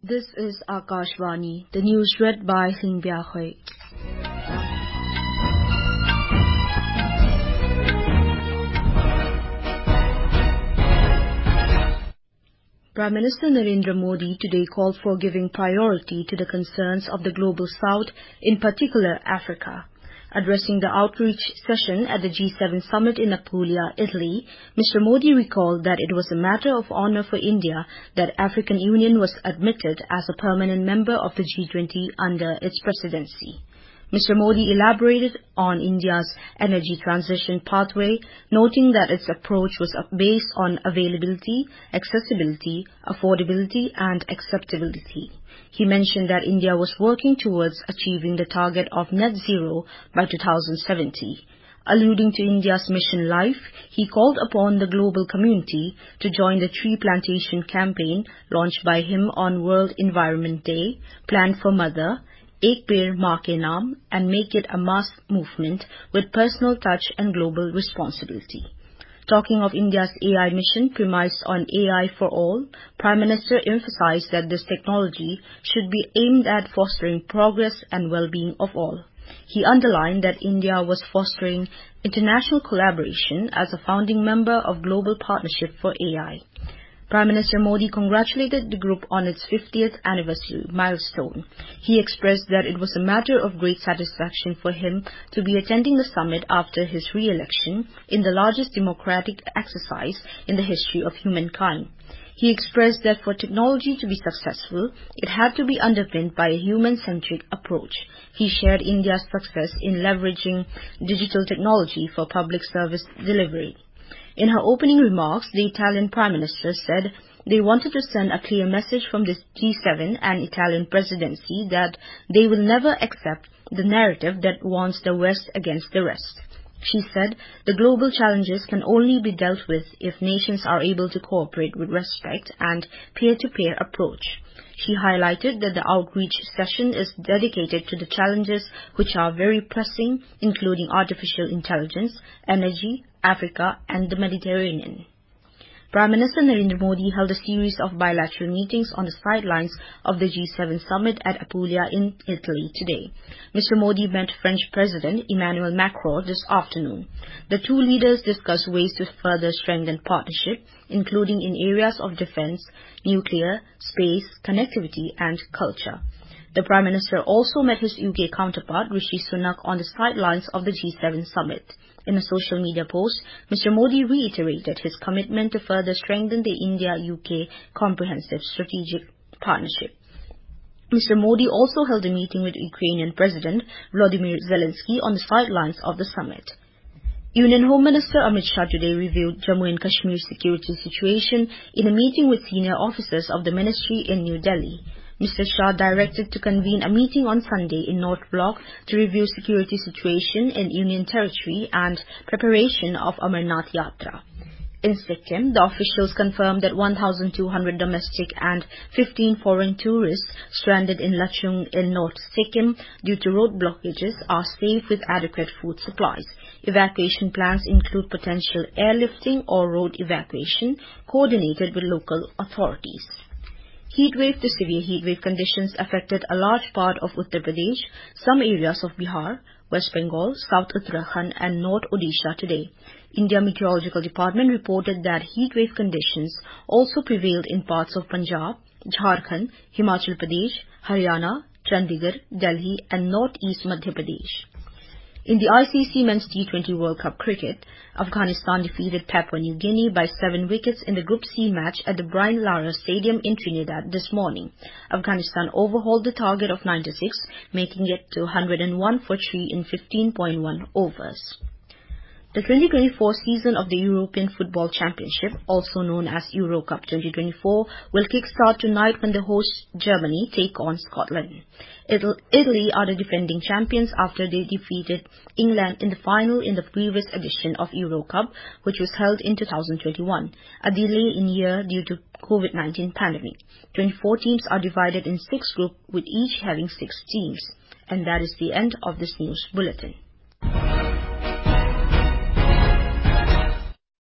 This is Akashvani, the news read by Singbia Hui. Prime Minister Narendra Modi today called for giving priority to the concerns of the Global South, in particular Africa. Addressing the outreach session at the G7 summit in Apulia, Italy, Mr. Modi recalled that it was a matter of honor for India that African Union was admitted as a permanent member of the G20 under its presidency. Mr. Modi elaborated on India's energy transition pathway, noting that its approach was based on availability, accessibility, affordability, and acceptability. He mentioned that India was working towards achieving the target of net zero by 2070. Alluding to India's mission life, he called upon the global community to join the tree plantation campaign launched by him on World Environment Day, Plant for Mother, Ek Peड़ Maa Ke Naam, and make it a mass movement with personal touch and global responsibility. Talking of India's AI mission premised on AI for all, Prime Minister emphasized that this technology should be aimed at fostering progress and well-being of all. He underlined that India was fostering international collaboration as a founding member of Global Partnership for AI. Prime Minister Modi congratulated the group on its 50th anniversary milestone. He expressed that it was a matter of great satisfaction for him to be attending the summit after his re-election in the largest democratic exercise in the history of humankind. He expressed that for technology to be successful, it had to be underpinned by a human-centric approach. He shared India's success in leveraging digital technology for public service delivery. In her opening remarks, the Italian Prime Minister said they wanted to send a clear message from the G7 and Italian presidency that they will never accept the narrative that warns the West against the rest. She said the global challenges can only be dealt with if nations are able to cooperate with respect and peer-to-peer approach. She highlighted that the outreach session is dedicated to the challenges which are very pressing, including artificial intelligence, energy, Africa, and the Mediterranean. Prime Minister Narendra Modi held a series of bilateral meetings on the sidelines of the G7 summit at Apulia in Italy today. Mr. Modi met French President Emmanuel Macron this afternoon. The two leaders discussed ways to further strengthen partnership, including in areas of defense, nuclear, space, connectivity, and culture. The Prime Minister also met his UK counterpart Rishi Sunak on the sidelines of the G7 summit. In a social media post, Mr. Modi reiterated his commitment to further strengthen the India-UK comprehensive strategic partnership. Mr. Modi also held a meeting with Ukrainian President Volodymyr Zelensky on the sidelines of the summit. Union Home Minister Amit Shah today reviewed Jammu and Kashmir's security situation in a meeting with senior officers of the ministry in New Delhi. Mr. Shah directed to convene a meeting on Sunday in North Block to review security situation in Union Territory and preparation of Amarnath Yatra. In Sikkim, the officials confirmed that 1,200 domestic and 15 foreign tourists stranded in Lachung in North Sikkim due to road blockages are safe with adequate food supplies. Evacuation plans include potential airlifting or road evacuation coordinated with local authorities. Heatwave to severe heatwave conditions affected a large part of Uttar Pradesh, some areas of Bihar, West Bengal, South Uttarakhand and North Odisha today. India Meteorological Department reported that heatwave conditions also prevailed in parts of Punjab, Jharkhand, Himachal Pradesh, Haryana, Chandigarh, Delhi and northeast Madhya Pradesh. In the ICC Men's T20 World Cup cricket, Afghanistan defeated Papua New Guinea by 7 wickets in the Group C match at the Brian Lara Stadium in Trinidad this morning. Afghanistan overhauled the target of 96, making it to 101 for 3 in 15.1 overs. The 2024 season of the European Football Championship, also known as Euro Cup 2024, will kick-start tonight when the host Germany take on Scotland. Italy are the defending champions after they defeated England in the final in the previous edition of Euro Cup, which was held in 2021, a delay in year due to COVID-19 pandemic. 24 teams are divided in 6 groups with each having 6 teams. And that is the end of this news bulletin.